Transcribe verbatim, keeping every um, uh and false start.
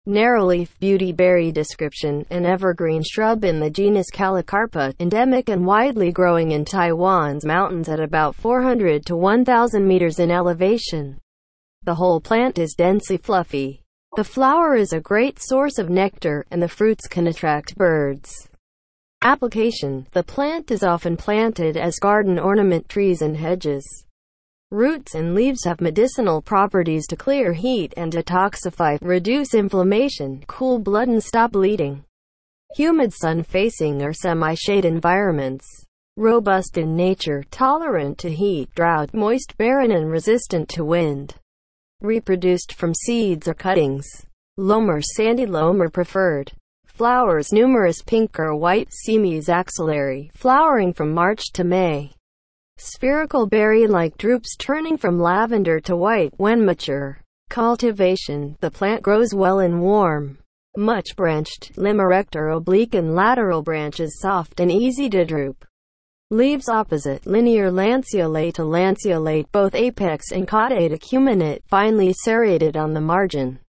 Narrowleaf beautyberry description, an evergreen shrub in the genus Calicarpa, endemic and widely growing in Taiwan's mountains at about four hundred to one thousand meters in elevation. The whole plant is densely fluffy. The flower is a great source of nectar, and the fruits can attract birds. Application: the plant is often planted as garden ornament trees and hedges. Roots and leaves have medicinal properties to clear heat and detoxify, reduce inflammation, cool blood and stop bleeding. Humid sun-facing or semi-shade environments. Robust in nature, tolerant to heat, drought, moist, barren and resistant to wind. Reproduced from seeds or cuttings. Loam or sandy loam are preferred. Flowers numerous pink or white, semies axillary, flowering from March to May. Spherical berry-like drupes turning from lavender to white when mature. Cultivation: the plant grows well in warm, much-branched, limb-erect or oblique and lateral branches soft and easy to droop. Leaves opposite, linear lanceolate to lanceolate, both apex and caudate acuminate, finely serrated on the margin.